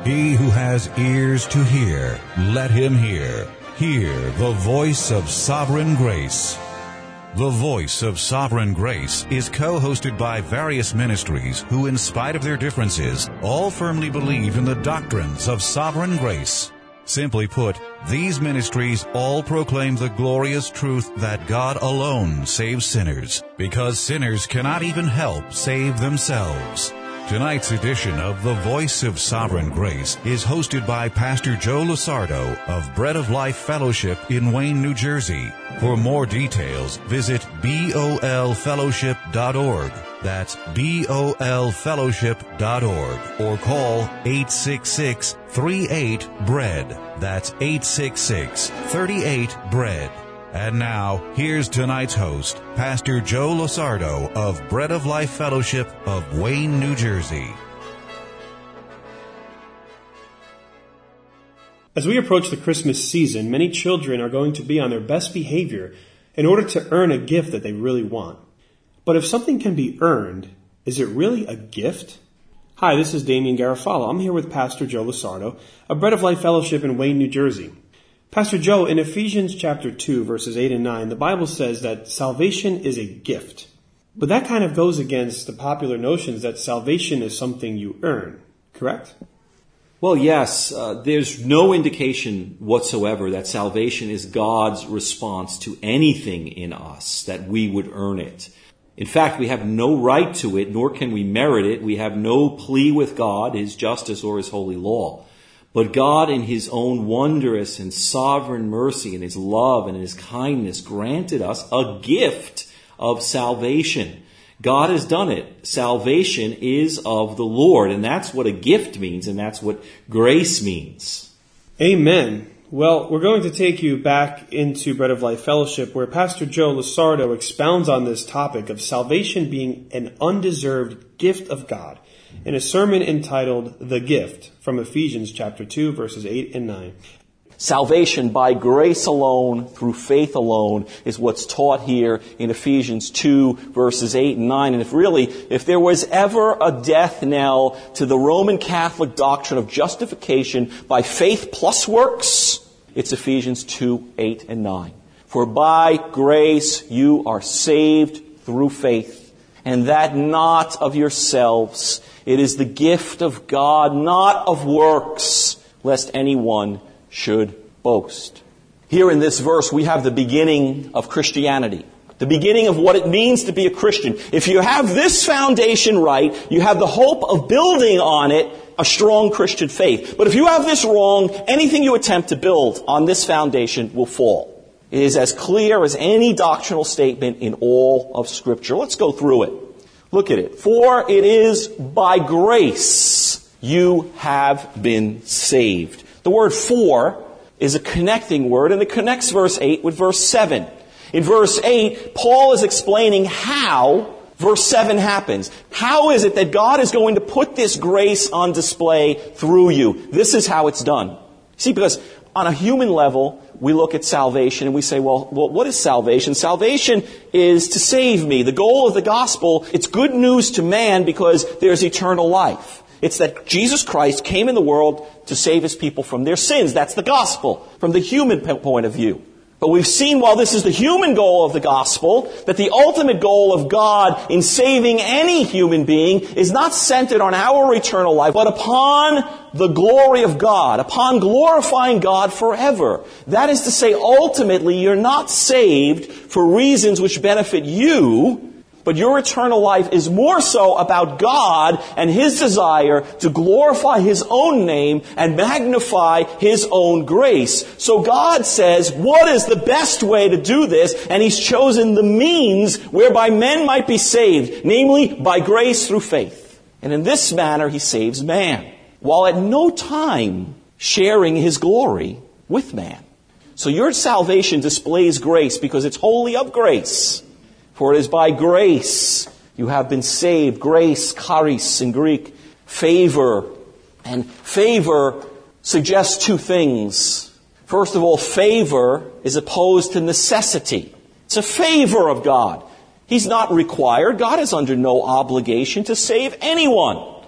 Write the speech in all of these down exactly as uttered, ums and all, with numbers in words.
He who has ears to hear, let him hear. Hear the voice of Sovereign Grace. The Voice of Sovereign Grace is co-hosted by various ministries who, in spite of their differences, all firmly believe in the doctrines of sovereign grace. Simply put, these ministries all proclaim the glorious truth that God alone saves sinners, because sinners cannot even help save themselves. Tonight's edition of The Voice of Sovereign Grace is hosted by Pastor Joe Lusardo of Bread of Life Fellowship in Wayne, New Jersey. For more details, visit B O L fellowship dot org. That's B O L fellowship dot org. Or call eight six six, three eight, B R E A D. That's eight six six, three eight, B R E A D. And now, here's tonight's host, Pastor Joe Lusardo of Bread of Life Fellowship of Wayne, New Jersey. As we approach the Christmas season, many children are going to be on their best behavior in order to earn a gift that they really want. But if something can be earned, is it really a gift? Hi, this is Damian Garofalo. I'm here with Pastor Joe Lusardo of Bread of Life Fellowship in Wayne, New Jersey. Pastor Joe, in Ephesians chapter two, verses eight and nine, the Bible says that salvation is a gift. But that kind of goes against the popular notions that salvation is something you earn, correct? Well, yes. Uh, there's no indication whatsoever that salvation is God's response to anything in us, that we would earn it. In fact, we have no right to it, nor can we merit it. We have no plea with God, His justice, or His holy law. But God, in His own wondrous and sovereign mercy and His love and His kindness, granted us a gift of salvation. God has done it. Salvation is of the Lord, and that's what a gift means, and that's what grace means. Amen. Well, we're going to take you back into Bread of Life Fellowship, where Pastor Joe Lusardo expounds on this topic of salvation being an undeserved gift of God, in a sermon entitled The Gift, from Ephesians chapter two, verses eight and nine. Salvation by grace alone, through faith alone, is what's taught here in Ephesians two, verses eight and nine. And if really, if there was ever a death knell to the Roman Catholic doctrine of justification by faith plus works, it's Ephesians two, eight and nine. For by grace you are saved through faith, and that not of yourselves. It is the gift of God, not of works, lest anyone should boast. Here in this verse, we have the beginning of Christianity. The beginning of what it means to be a Christian. If you have this foundation right, you have the hope of building on it a strong Christian faith. But if you have this wrong, anything you attempt to build on this foundation will fall. It is as clear as any doctrinal statement in all of Scripture. Let's go through it. Look at it. For it is by grace you have been saved. The word for is a connecting word, and it connects verse eight with verse seven. In verse eight, Paul is explaining how verse seven happens. How is it that God is going to put this grace on display through you? This is how it's done. See, because on a human level, we look at salvation and we say, well, well, what is salvation? Salvation is to save me. The goal of the gospel, it's good news to man because there's eternal life. It's that Jesus Christ came in the world to save His people from their sins. That's the gospel from the human point of view. But we've seen, while this is the human goal of the gospel, that the ultimate goal of God in saving any human being is not centered on our eternal life, but upon the glory of God, upon glorifying God forever. That is to say, ultimately, you're not saved for reasons which benefit you, but your eternal life is more so about God and His desire to glorify His own name and magnify His own grace. So God says, what is the best way to do this? And He's chosen the means whereby men might be saved, namely by grace through faith. And in this manner He saves man, while at no time sharing His glory with man. So your salvation displays grace because it's wholly of grace. For it is by grace you have been saved. Grace, charis in Greek, favor. And favor suggests two things. First of all, favor is opposed to necessity. It's a favor of God. He's not required. God is under no obligation to save anyone.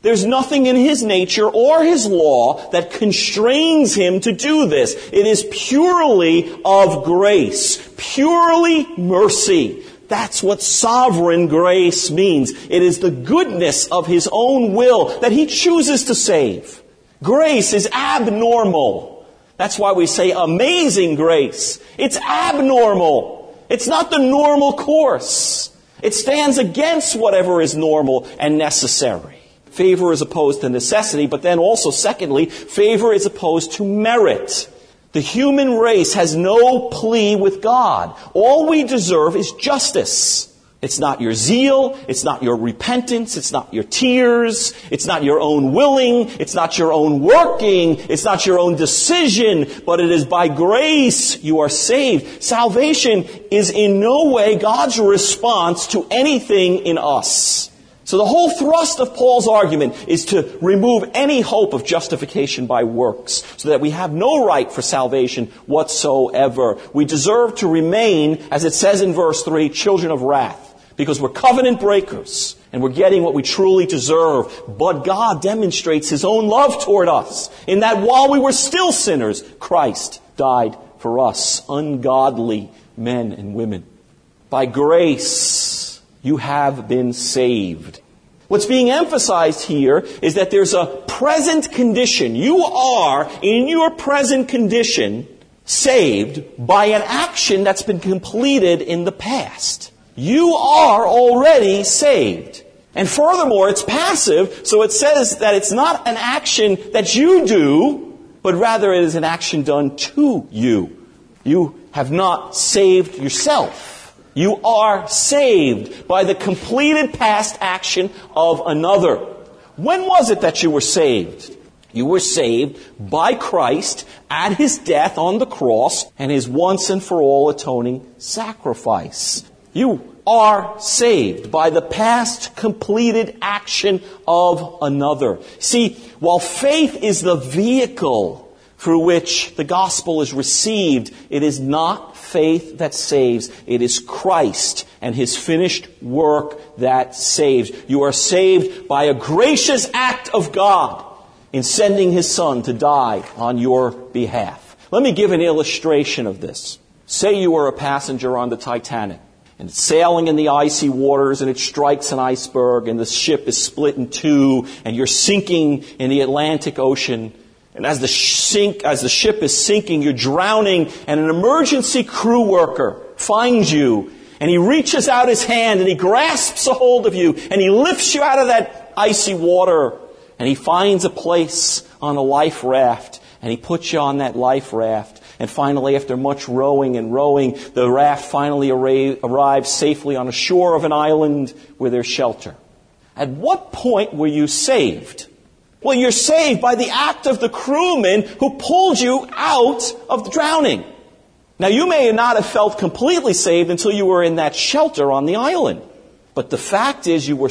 There's nothing in his nature or his law that constrains him to do this. It is purely of grace, purely mercy. That's what sovereign grace means. It is the goodness of his own will that he chooses to save. Grace is abnormal. That's why we say amazing grace. It's abnormal. It's not the normal course. It stands against whatever is normal and necessary. Favor is opposed to necessity, but then also, secondly, favor is opposed to merit. The human race has no plea with God. All we deserve is justice. It's not your zeal, it's not your repentance, it's not your tears, it's not your own willing, it's not your own working, it's not your own decision, but it is by grace you are saved. Salvation is in no way God's response to anything in us. So the whole thrust of Paul's argument is to remove any hope of justification by works, so that we have no right for salvation whatsoever. We deserve to remain, as it says in verse three, children of wrath, because we're covenant breakers, and we're getting what we truly deserve. But God demonstrates His own love toward us, in that while we were still sinners, Christ died for us, ungodly men and women. By grace, you have been saved. What's being emphasized here is that there's a present condition. You are, in your present condition, saved by an action that's been completed in the past. You are already saved. And furthermore, it's passive, so it says that it's not an action that you do, but rather it is an action done to you. You have not saved yourself. You are saved by the completed past action of another. When was it that you were saved? You were saved by Christ at His death on the cross and His once and for all atoning sacrifice. You are saved by the past completed action of another. See, while faith is the vehicle through which the gospel is received, it is not faith that saves. It is Christ and His finished work that saves. You are saved by a gracious act of God in sending His Son to die on your behalf. Let me give an illustration of this. Say you are a passenger on the Titanic, and it's sailing in the icy waters, and it strikes an iceberg, and the ship is split in two, and you're sinking in the Atlantic Ocean. And as the sink, as the ship is sinking, you're drowning, and an emergency crew worker finds you, and he reaches out his hand, and he grasps a hold of you, and he lifts you out of that icy water, and he finds a place on a life raft, and he puts you on that life raft. And finally, after much rowing and rowing, the raft finally arra- arrives safely on a shore of an island where there's shelter. At what point were you saved? Well, you're saved by the act of the crewman who pulled you out of the drowning. Now, you may not have felt completely saved until you were in that shelter on the island. But the fact is, you were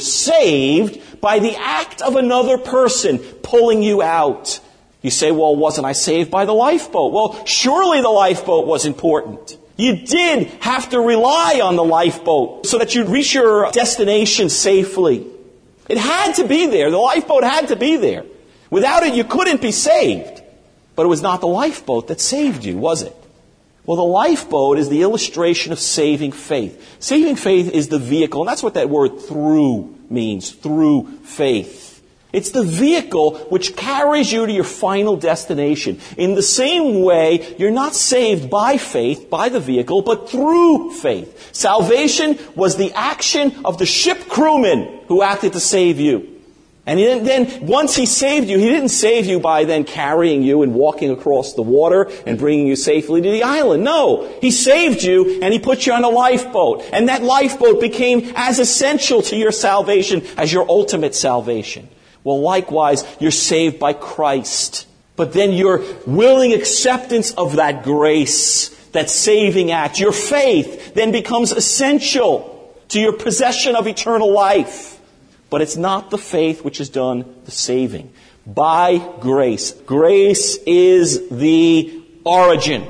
saved by the act of another person pulling you out. You say, well, wasn't I saved by the lifeboat? Well, surely the lifeboat was important. You did have to rely on the lifeboat so that you'd reach your destination safely. It had to be there. The lifeboat had to be there. Without it, you couldn't be saved. But it was not the lifeboat that saved you, was it? Well, the lifeboat is the illustration of saving faith. Saving faith is the vehicle, and that's what that word through means, through faith. It's the vehicle which carries you to your final destination. In the same way, you're not saved by faith, by the vehicle, but through faith. Salvation was the action of the ship crewman who acted to save you. And then, then once he saved you, he didn't save you by then carrying you and walking across the water and bringing you safely to the island. No, he saved you and he put you on a lifeboat. And that lifeboat became as essential to your salvation as your ultimate salvation. Well, likewise, you're saved by Christ. But then your willing acceptance of that grace, that saving act, your faith, then becomes essential to your possession of eternal life. But it's not the faith which has done the saving. By grace. Grace is the origin.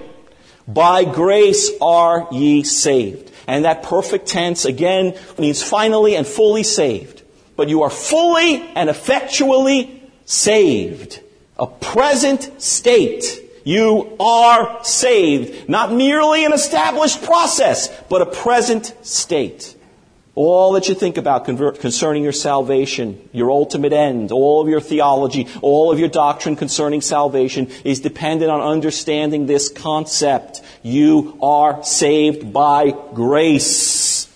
By grace are ye saved. And that perfect tense, again, means finally and fully saved. but you are fully and effectually saved. A present state. You are saved. Not merely an established process, but a present state. All that you think about concerning your salvation, your ultimate end, all of your theology, all of your doctrine concerning salvation is dependent on understanding this concept. You are saved by grace.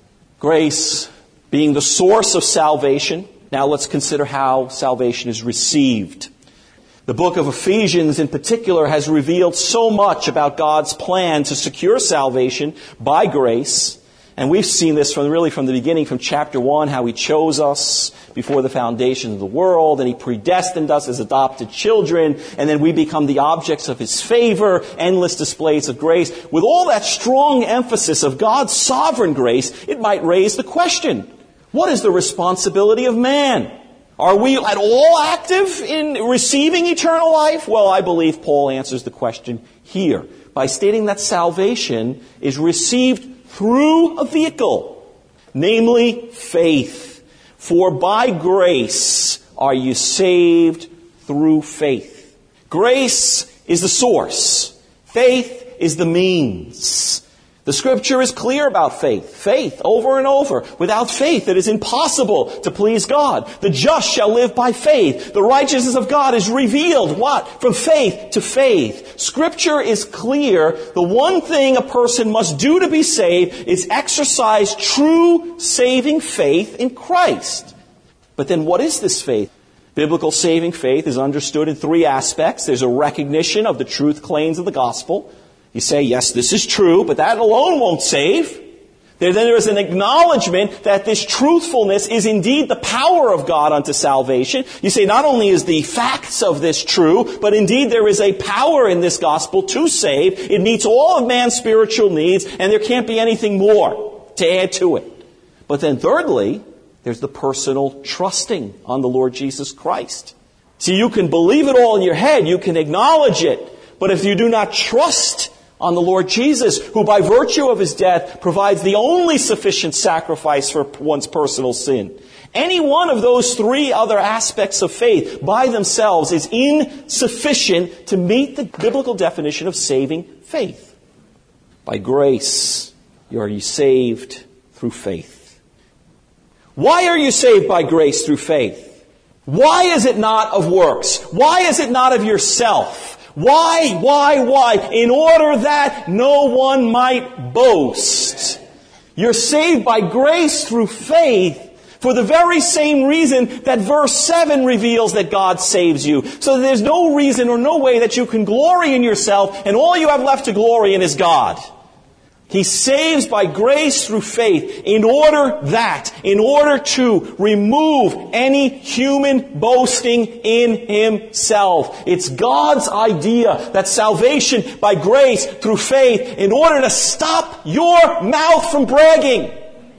Grace being the source of salvation. Now let's consider how salvation is received. The book of Ephesians in particular has revealed so much about God's plan to secure salvation by grace. And we've seen this from really from the beginning, from chapter one, how He chose us before the foundation of the world, and He predestined us as adopted children, and then we become the objects of His favor, endless displays of grace. With all that strong emphasis of God's sovereign grace, it might raise the question, what is the responsibility of man? Are we at all active in receiving eternal life? Well, I believe Paul answers the question here by stating that salvation is received through a vehicle, namely faith. For by grace are you saved through faith. Grace is the source. Faith is the means. The Scripture is clear about faith. Faith, over and over. Without faith, it is impossible to please God. The just shall live by faith. The righteousness of God is revealed, what? From faith to faith. Scripture is clear. The one thing a person must do to be saved is exercise true saving faith in Christ. But then what is this faith? Biblical saving faith is understood in three aspects. There's a recognition of the truth claims of the gospel. You say, yes, this is true, but that alone won't save. There, then there is an acknowledgement that this truthfulness is indeed the power of God unto salvation. You say, not only is the facts of this true, but indeed there is a power in this gospel to save. It meets all of man's spiritual needs, and there can't be anything more to add to it. But then thirdly, there's the personal trusting on the Lord Jesus Christ. See, you can believe it all in your head, you can acknowledge it, but if you do not trust on the Lord Jesus, who by virtue of His death provides the only sufficient sacrifice for one's personal sin, any one of those three other aspects of faith by themselves is insufficient to meet the biblical definition of saving faith. By grace, you are saved through faith. Why are you saved by grace through faith? Why is it not of works? Why is it not of yourself? Why, why, why? In order that no one might boast. You're saved by grace through faith for the very same reason that verse seven reveals that God saves you. So there's no reason or no way that you can glory in yourself, and all you have left to glory in is God. He saves by grace through faith in order that, in order to remove any human boasting in himself. It's God's idea that salvation by grace through faith in order to stop your mouth from bragging.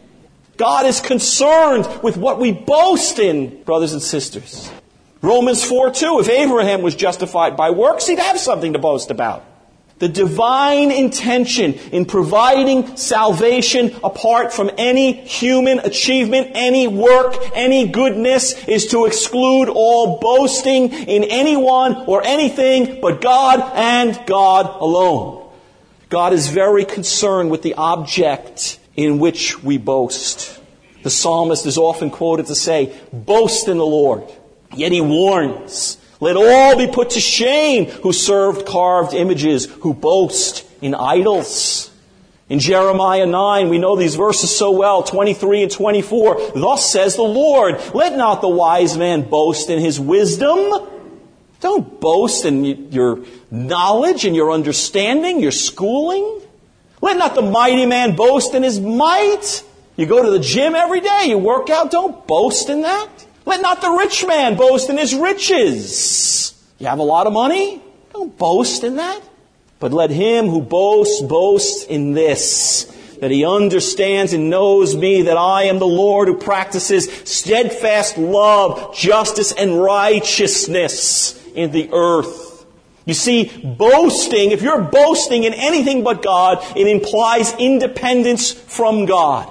God is concerned with what we boast in, brothers and sisters. Romans four two, if Abraham was justified by works, he'd have something to boast about. The divine intention in providing salvation apart from any human achievement, any work, any goodness is to exclude all boasting in anyone or anything but God and God alone. God is very concerned with the object in which we boast. The psalmist is often quoted to say, "Boast in the Lord." Yet he warns, "Let all be put to shame who served carved images, who boast in idols." In Jeremiah nine, we know these verses so well, twenty-three and twenty-four. "Thus says the Lord, let not the wise man boast in his wisdom." Don't boast in your knowledge and your understanding, your schooling. "Let not the mighty man boast in his might." You go to the gym every day, you work out, don't boast in that. "Let not the rich man boast in his riches." You have a lot of money? Don't boast in that. But let him who boasts, boast in this, that he understands and knows me, that I am the Lord who practices steadfast love, justice, and righteousness in the earth. You see, boasting, if you're boasting in anything but God, it implies independence from God.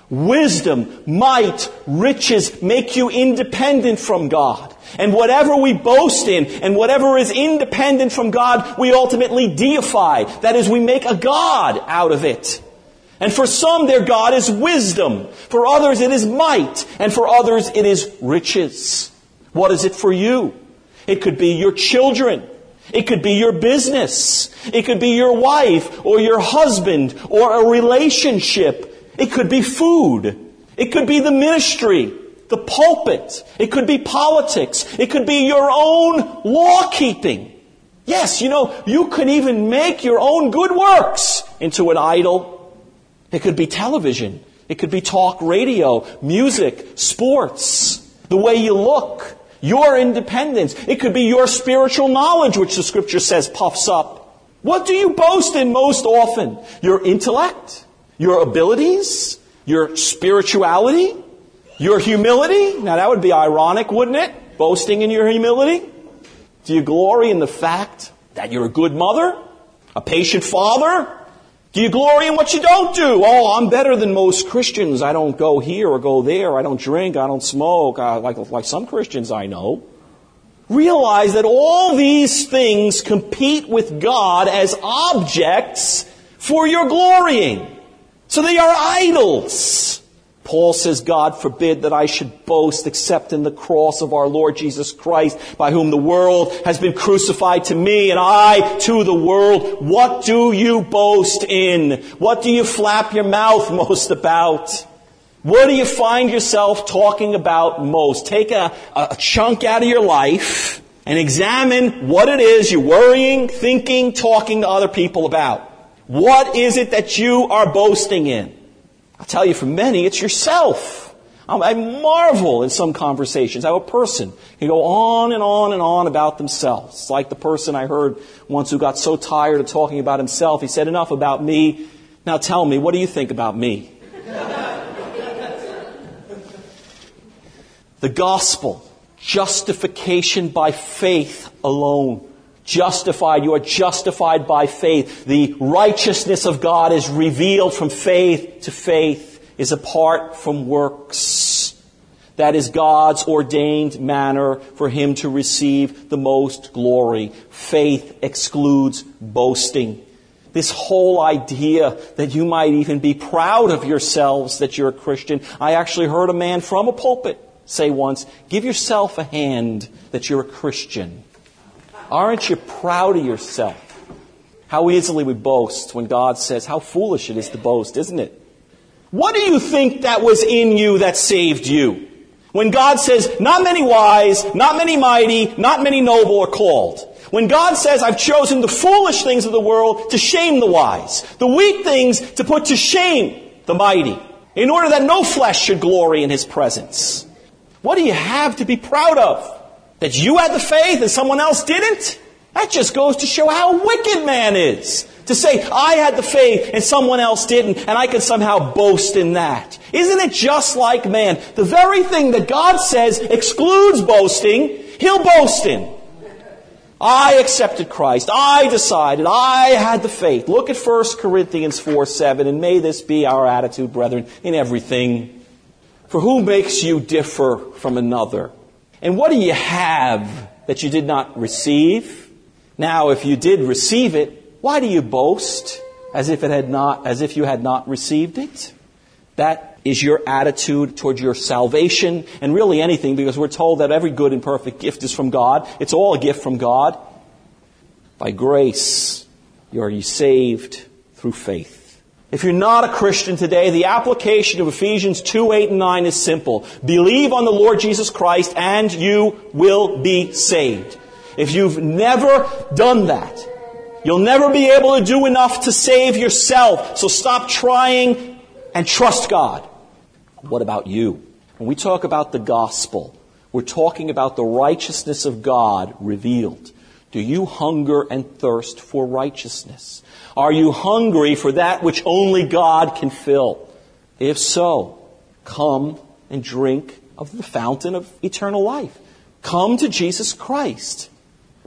Wisdom, might, riches make you independent from God. And whatever we boast in and whatever is independent from God, we ultimately deify. That is, we make a god out of it. And for some, their God is wisdom. For others, it is might. And for others, it is riches. What is it for you? It could be your children. It could be your business. It could be your wife or your husband or a relationship. It could be food. It could be the ministry, the pulpit. It could be politics. It could be your own law-keeping. Yes, you know, you could even make your own good works into an idol. It could be television. It could be talk radio, music, sports, the way you look, your independence. It could be your spiritual knowledge, which the Scripture says puffs up. What do you boast in most often? Your intellect? Your abilities? Your spirituality? Your humility? Now that would be ironic, wouldn't it? Boasting in your humility? Do you glory in the fact that you're a good mother? A patient father? Do you glory in what you don't do? Oh, I'm better than most Christians. I don't go here or go there. I don't drink. I don't smoke. I, like, like some Christians I know. Realize that all these things compete with God as objects for your glorying. So they are idols. Paul says, God forbid that I should boast except in the cross of our Lord Jesus Christ, by whom the world has been crucified to me and I to the world. What do you boast in? What do you flap your mouth most about? What do you find yourself talking about most? Take a, a chunk out of your life and examine what it is you're worrying, thinking, talking to other people about. What is it that you are boasting in? I'll tell you, for many, it's yourself. I marvel in some conversations how a person can go on and on and on about themselves. It's like the person I heard once who got so tired of talking about himself, he said, enough about me. Now tell me, what do you think about me? The gospel, justification by faith alone. Justified, you are justified by faith. The righteousness of God is revealed from faith to faith, is apart from works. That is God's ordained manner for Him to receive the most glory. Faith excludes boasting. This whole idea that you might even be proud of yourselves that you're a Christian. I actually heard a man from a pulpit say once, give yourself a hand that you're a Christian. Aren't you proud of yourself? How easily we boast when God says, how foolish it is to boast, isn't it? What do you think that was in you that saved you? When God says, not many wise, not many mighty, not many noble are called. When God says, I've chosen the foolish things of the world to shame the wise, the weak things to put to shame the mighty, in order that no flesh should glory in His presence. What do you have to be proud of? That you had the faith and someone else didn't? That just goes to show how wicked man is. To say, I had the faith and someone else didn't, and I can somehow boast in that. Isn't it just like man? The very thing that God says excludes boasting, He'll boast in. I accepted Christ. I decided. I had the faith. Look at First Corinthians four seven, and may this be our attitude, brethren, in everything. For who makes you differ from another? And what do you have that you did not receive? Now, if you did receive it, why do you boast as if it had not, as if you had not received it? That is your attitude toward your salvation and really anything, because we're told that every good and perfect gift is from God. It's all a gift from God. By grace, you are saved through faith. If you're not a Christian today, the application of Ephesians two, eight, and nine is simple. Believe on the Lord Jesus Christ and you will be saved. If you've never done that, you'll never be able to do enough to save yourself. So stop trying and trust God. What about you? When we talk about the gospel, we're talking about the righteousness of God revealed. Do you hunger and thirst for righteousness? Are you hungry for that which only God can fill? If so, come and drink of the fountain of eternal life. Come to Jesus Christ.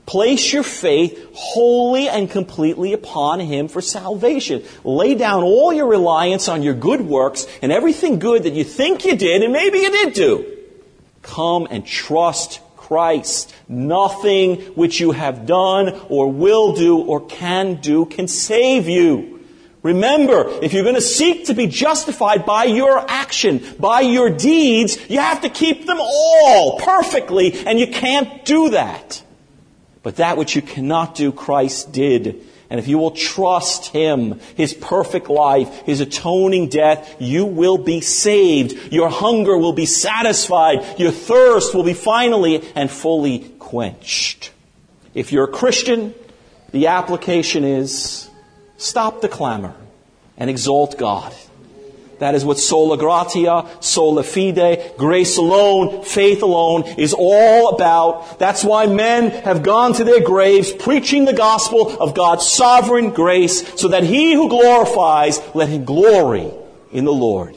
Place your faith wholly and completely upon Him for salvation. Lay down all your reliance on your good works and everything good that you think you did and maybe you did do. Come and trust Christ. Nothing which you have done or will do or can do can save you. Remember, if you're going to seek to be justified by your action, by your deeds, you have to keep them all perfectly, and you can't do that. But that which you cannot do, Christ did. And if you will trust Him, His perfect life, His atoning death, you will be saved. Your hunger will be satisfied. Your thirst will be finally and fully quenched. If you're a Christian, the application is, stop the clamor and exalt God. That is what sola gratia, sola fide, grace alone, faith alone is all about. That's why men have gone to their graves preaching the gospel of God's sovereign grace, so that he who glorifies, let him glory in the Lord.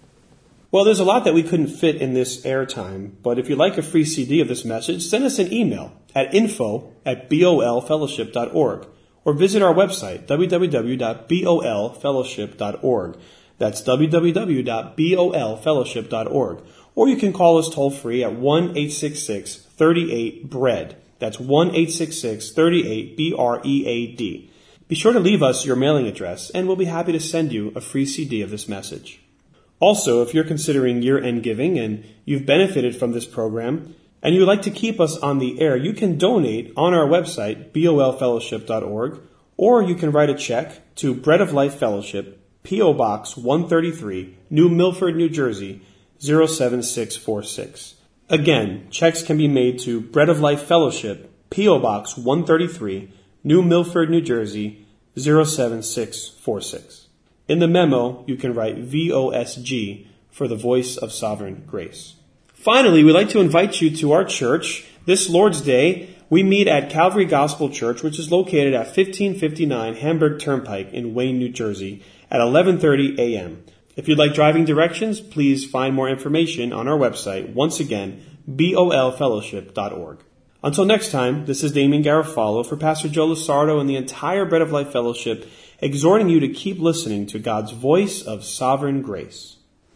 Well, there's a lot that we couldn't fit in this airtime, but if you'd like a free C D of this message, send us an email at info at bolfellowship dot org. Or visit our website, w w w dot bol fellowship dot org. That's w w w dot bol fellowship dot org. Or you can call us toll free at one eight six six, three eight, B R E A D. That's one eight six six, three eight, B R E A D. Be sure to leave us your mailing address, and we'll be happy to send you a free C D of this message. Also, if you're considering year-end giving and you've benefited from this program, and you would like to keep us on the air, you can donate on our website, bol fellowship dot org, or you can write a check to Bread of Life Fellowship, P O. Box one thirty-three, New Milford, New Jersey, zero seven six four six. Again, checks can be made to Bread of Life Fellowship, P O. Box one thirty-three, New Milford, New Jersey, zero seven six four six. In the memo, you can write V O S G for the Voice of Sovereign Grace. Finally, we'd like to invite you to our church. This Lord's Day, we meet at Calvary Gospel Church, which is located at fifteen fifty-nine Hamburg Turnpike in Wayne, New Jersey, at eleven thirty a.m. If you'd like driving directions, please find more information on our website, once again, bol fellowship dot org. Until next time, this is Damien Garofalo for Pastor Joe Lusardo and the entire Bread of Life Fellowship, exhorting you to keep listening to God's voice of sovereign grace.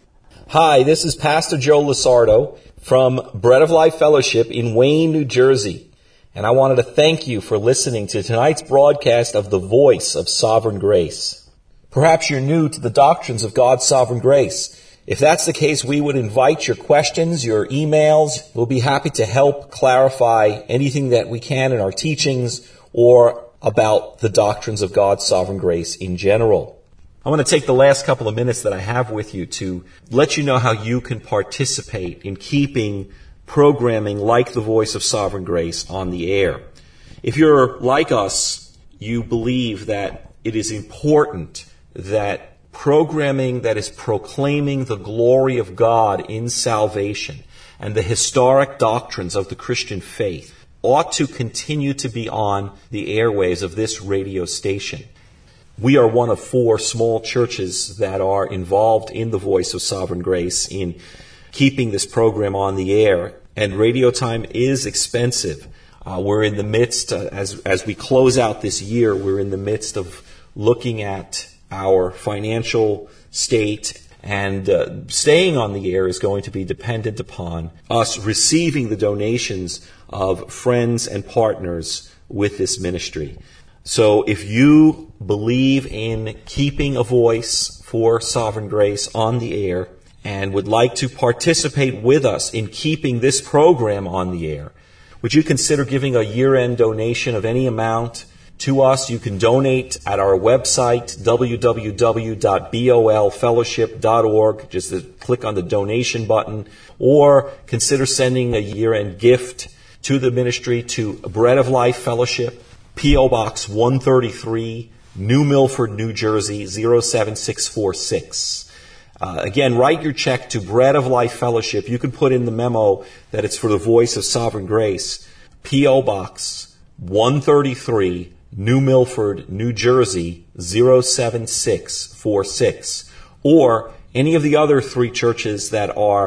Hi, this is Pastor Joe Lusardo from Bread of Life Fellowship in Wayne, New Jersey. And I wanted to thank you for listening to tonight's broadcast of the Voice of Sovereign Grace. Perhaps you're new to the doctrines of God's sovereign grace. If that's the case, we would invite your questions, your emails. We'll be happy to help clarify anything that we can in our teachings or about the doctrines of God's sovereign grace in general. I want to take the last couple of minutes that I have with you to let you know how you can participate in keeping programming like the Voice of Sovereign Grace on the air. If you're like us, you believe that it is important that programming that is proclaiming the glory of God in salvation and the historic doctrines of the Christian faith ought to continue to be on the airwaves of this radio station. We are one of four small churches that are involved in the Voice of Sovereign Grace in keeping this program on the air, and radio time is expensive. Uh, we're in the midst, uh, as as we close out this year, we're in the midst of looking at our financial state, and uh, staying on the air is going to be dependent upon us receiving the donations of friends and partners with this ministry. So if you believe in keeping a voice for Sovereign Grace on the air and would like to participate with us in keeping this program on the air, would you consider giving a year-end donation of any amount to us? You can donate at our website, w w w dot bol fellowship dot org. Just to click on the donation button, or consider sending a year-end gift to the ministry to Bread of Life Fellowship, P O. Box one thirty-three, New Milford, New Jersey, zero seven six four six. Uh, again, write your check to Bread of Life Fellowship. You can put in the memo that it's for the Voice of Sovereign Grace, P O. Box one thirty-three, New Milford, New Jersey, zero seven six four six. Or any of the other three churches that are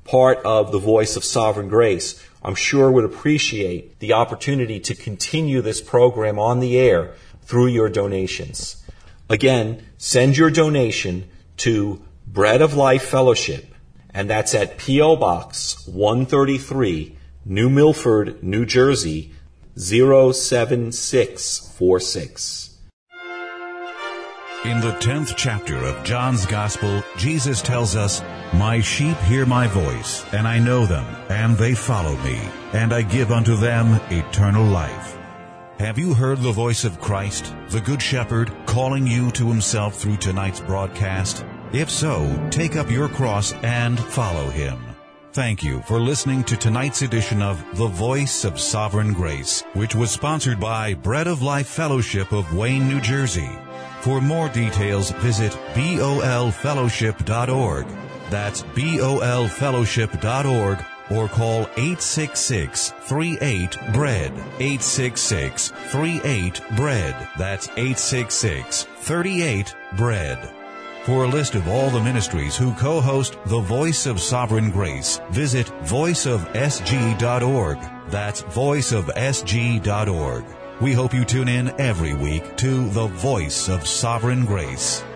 part of the Voice of Sovereign Grace, I'm sure would appreciate the opportunity to continue this program on the air through your donations. Again, send your donation to Bread of Life Fellowship, and that's at P O. Box one thirty-three, New Milford, New Jersey, zero seven six four six. In the tenth chapter of John's Gospel, Jesus tells us, "My sheep hear my voice, and I know them, and they follow me, and I give unto them eternal life." Have you heard the voice of Christ, the Good Shepherd, calling you to himself through tonight's broadcast? If so, take up your cross and follow him. Thank you for listening to tonight's edition of The Voice of Sovereign Grace, which was sponsored by Bread of Life Fellowship of Wayne, New Jersey. For more details, visit B O L fellowship dot org. That's B O L fellowship dot org, or call eight six six, three eight, B R E A D, eight six six, three eight, B R E A D. That's eight six six, three eight, B R E A D. For a list of all the ministries who co-host The Voice of Sovereign Grace, visit voice of s g dot org. That's voice of s g dot org. We hope you tune in every week to The Voice of Sovereign Grace.